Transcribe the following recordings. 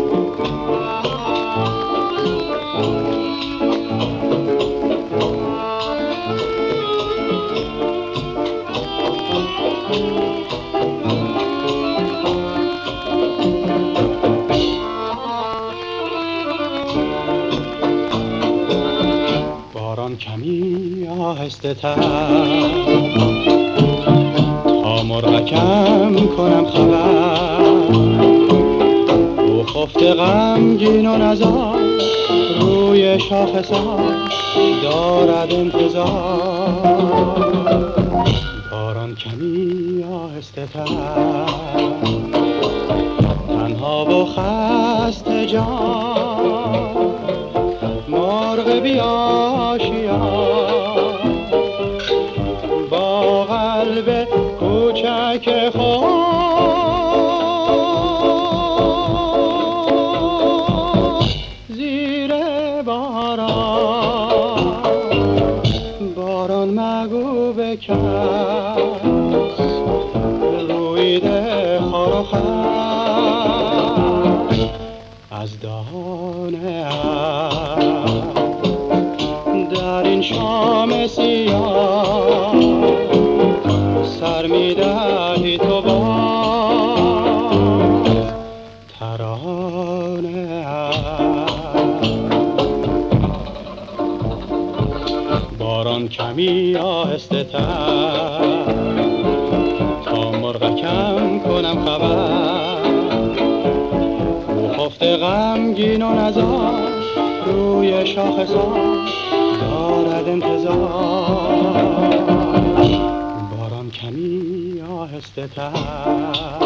باران کمی آهسته تر تا مرغکم کنم خبر، او خفته غمگین و نزار روی شاخسار دارد انتظار. باران کمی آهسته تر تنها و خسته جان، مرغ بی‌آشیار با قلب کوچک خود زیر باران مگو به کس رویده خار و خس از دانه در این شام سیاه سر می‌دهی تو باز ترانه. باران کمی آهسته تر تا مرغکم کنم خبر، او خفته غمگین و نزار روی شاخسار دارد انتظار. باران کمی آهسته تر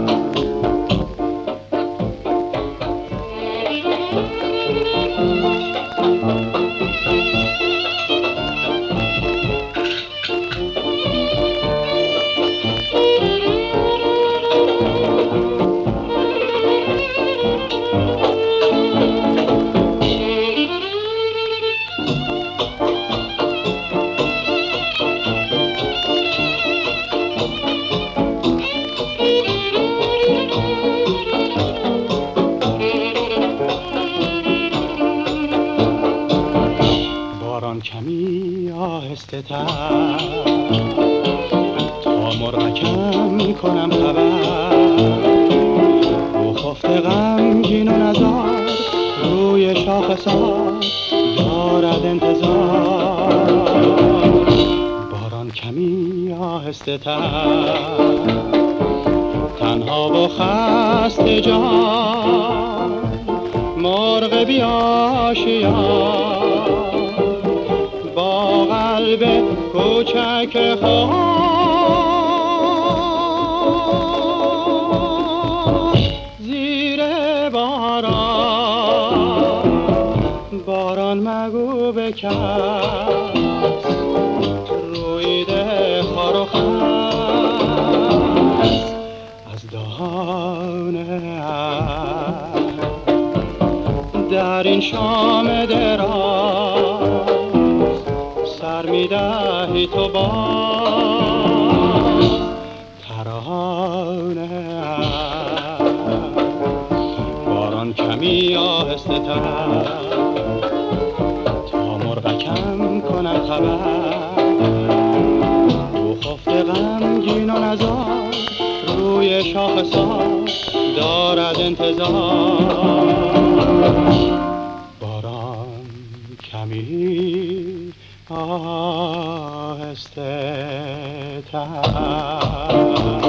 کمی آهسته تر تا مرغکم کنم خبر، او خفته غمگین و نزار روی شاخسار دارد انتظار. باران کمی آهسته تر تنها و خسته جان، مرغ بی‌آشیار با قلب کوچک خود زیر باران مگو به کس رویده خار و خس از دانه در این شام دراز سر می‌دهی تو باز ترانه. باران کمی آهسته تر تا مرغکم کنم خبر، او خفته غمگین و نزار روی شاخسار دارد انتظار. باران کمی آهسته تر